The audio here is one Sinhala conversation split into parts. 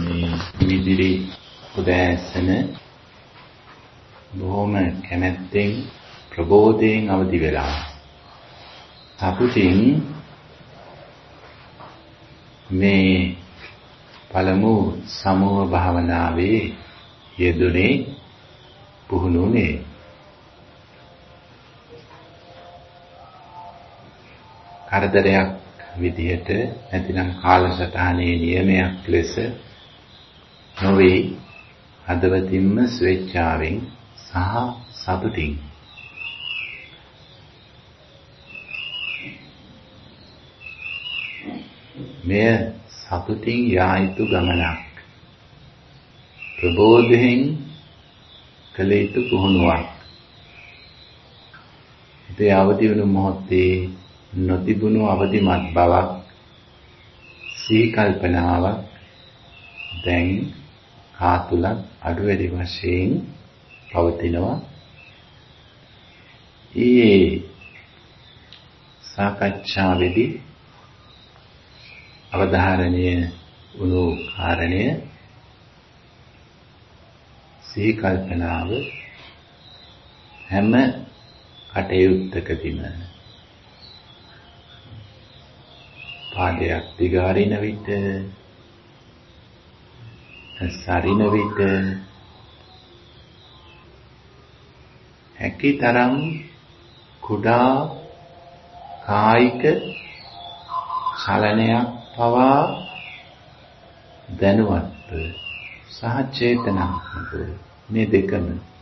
මිදිරි උදෑසන බොහොම කැමැත්තෙන් ප්‍රබෝධයෙන් අවදි වෙලා සතුටින් මේ පළමු සමූහ භාවනාවේ යෙදුනේ පුහුණුනේ කරදරයක් විදිහට නැතිනම් කාලසටහනේ නියමයක් ලෙස නොවේ හදවතින්ම ස්වේච්ඡාවෙන් සහ සතුටින් මෙය සතුටින් යා යුතු ගමනක් ප්‍රබෝධයෙන් කළ යුතු පුහුණුවක් ඒ අවදි වුණු මොහොතේ නොතිබුණු අවදිමත් බවක් සිහි කල්පනාවක් දැන් කාතුලක් අඩු වැඩි වශයෙන් පවතිනවා. ඊයේ සාකච්ඡාවේදී අවධාරණීය වුණු කාරණය සිහි කල්පනාව හැම කටයුත්තකදීම පාදයක් දිගාරින විට සරින විට හැකිතරම් කුඩා කායික චලනයක් පවා දැනුවත් සහ චේතනාත්මක මේ දෙකම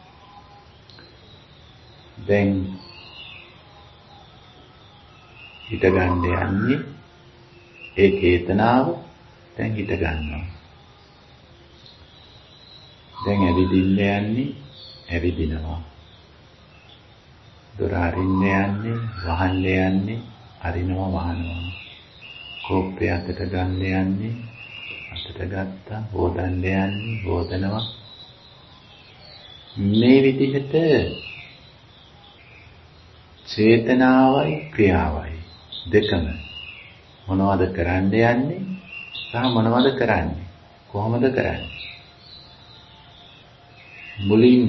දැන් හිත ගන්න යන්නේ ඒ චේතනාව දැන් හිත ගන්නවා. දැන් ඇවිදින්න යන්නේ ඇවිදිනවා. දොර අරින්න යන්නේ වහන්න යන්නේ අරිනවා වහනවා. කෝප්පය අතට ගන්න යන්නේ අතට ගත්තා හොදන්න යන්නේ හොදනවා. මේ විදිහට චේතනාවයි ක්‍රියාවයි දෙකම මොනවද කරන්න යන්නේ සහ මොනවද කරන්නේ කොහොමද කරන්නේ මුලින්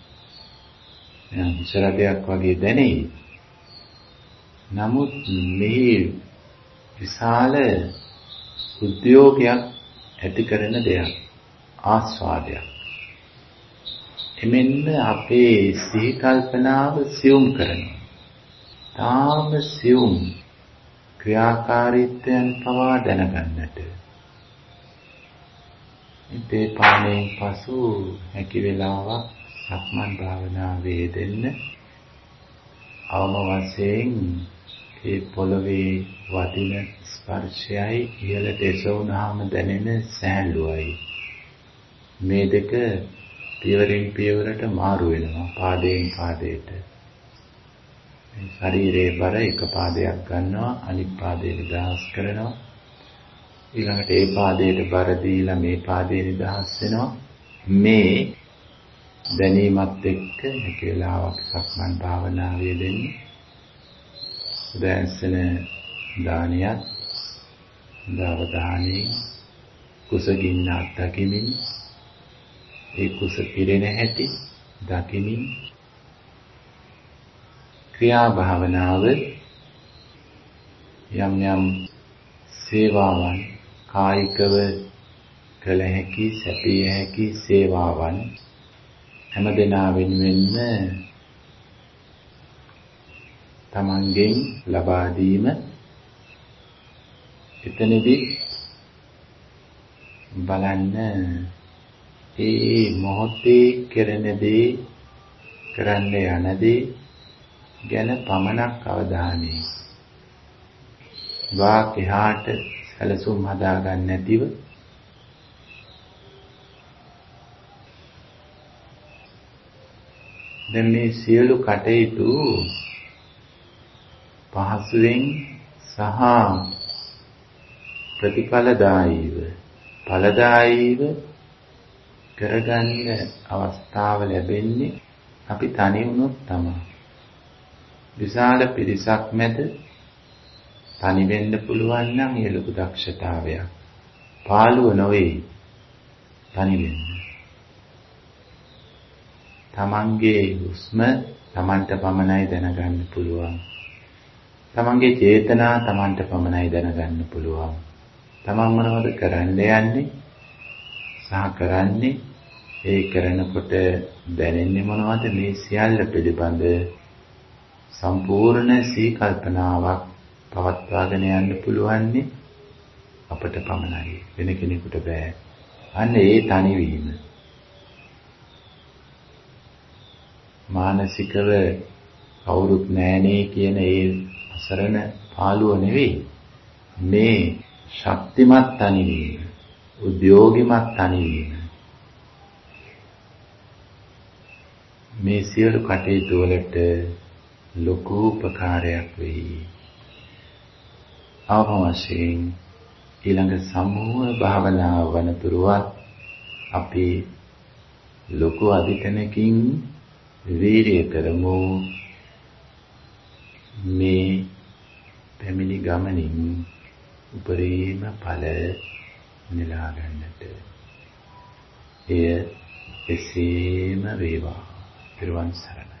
විචාරයක් වගේ දැනෙයි. නමුත් මේ විශාල උද්‍යෝගයක් ඇති කරන දෙයක් ආස්වාදයක්. එමෙන්න අපේ සිහි කල්පනාව සියුම් කරනවා. තාම සියුම් ක්‍රියාකාරීත්වයන් පවා දැනගන්නට. මේ පාණයෙන් පසු හැකි වෙලාවක් සක්මන් භාවනාවේ දෙන්න අවම වශයෙන් ඒ පොළවේ වදින ස්පර්ශයයි ඉහළට එසවුනහම දැනෙන සැහැල්ලුවයි මේ දෙක පියවරෙන් පියවරට මාරු වෙනවා පාදයෙන් පාදයට. ශරීරයේ බර එක පාදයක් ගන්නවා අනිත් පාදයට නිදහස් කරනවා ඊළඟට ඒ පාදයට බර දීලා මේ පාදේ නිදහස් වෙනවා. මේ දැනීමත් එක්ක එක වෙලාවක් සක්මන් භාවනාවේ දෙන්නේ උදෑසන දානියත් දවදානි කුසගින්න අත්දකිමින් ඒ කුස පිරෙන හැටි දකිමින් ක්‍රියා භාවනාව යම් යම් සේවාවන් කායිකව කළ හැකි සැපිය හැකි සේවාවන් හැමදෙනා වෙනුවෙන් තමන්ගෙන් ලබා දීම එතනදී බලන්න ඒ මොහොතේ කරන දේ කරන්න යන දේ ගැන පමණක් අවධානය වාක් එහාට සැලසුම් හදාගන්න නැතිව දැන් මේ සියලු කටයුතු පහසුවෙන් සහ ඵලදායීව කරගන්න අවස්ථාව ලැබෙන්නේ අපි තනි වුණොත් තමයි. විශාල පිරිසක් මැද තනි වෙන්න පුළුවන් නම් ඒ ලොකු දක්ෂතාවයක්. පාළුව නොවේ. තනි වෙන්න. තමන්ගේ හුස්ම තමන්ට පමණයි දැනගන්න පුළුවන්. තමන්ගේ චේතනා තමන්ට පමණයි දැනගන්න පුළුවන්. තමන් මොනවද කරන්න යන්නේ සහ කරන්නේ, ඒ කරනකොට දැනෙන්නේ මොනවද, මේ සියල්ල පිළිබඳ සම්පූර්ණ සීකල්පනාවක් පවත්වාගෙන යන්න පුළුවන්නේ අපට පමණයි, වෙන කෙනෙකුට බෑ. අන්න ඒ තනිවීම මානසිකව කවුරුත් නෑනේ කියන ඒ අසරණ පාළුව නෙවෙයි. මේ ශක්තිමත් තනිවීම, උද්‍යෝගිමත් තනිවීම මේ සියලු කටයුතු වලට ලොකු උපකාරයක් වෙයි. අවම වශයෙන් ඊළඟ සමූහ භාවනාව වනතුරුවත් අපි ලොකු අධිතනකින් වීර්ය කරමු මේ පැමිණි ගමනින් උපරිම ඵල නෙලා ගන්නට. එය එසේම වේවා. ත්‍රිවන් සරණයි.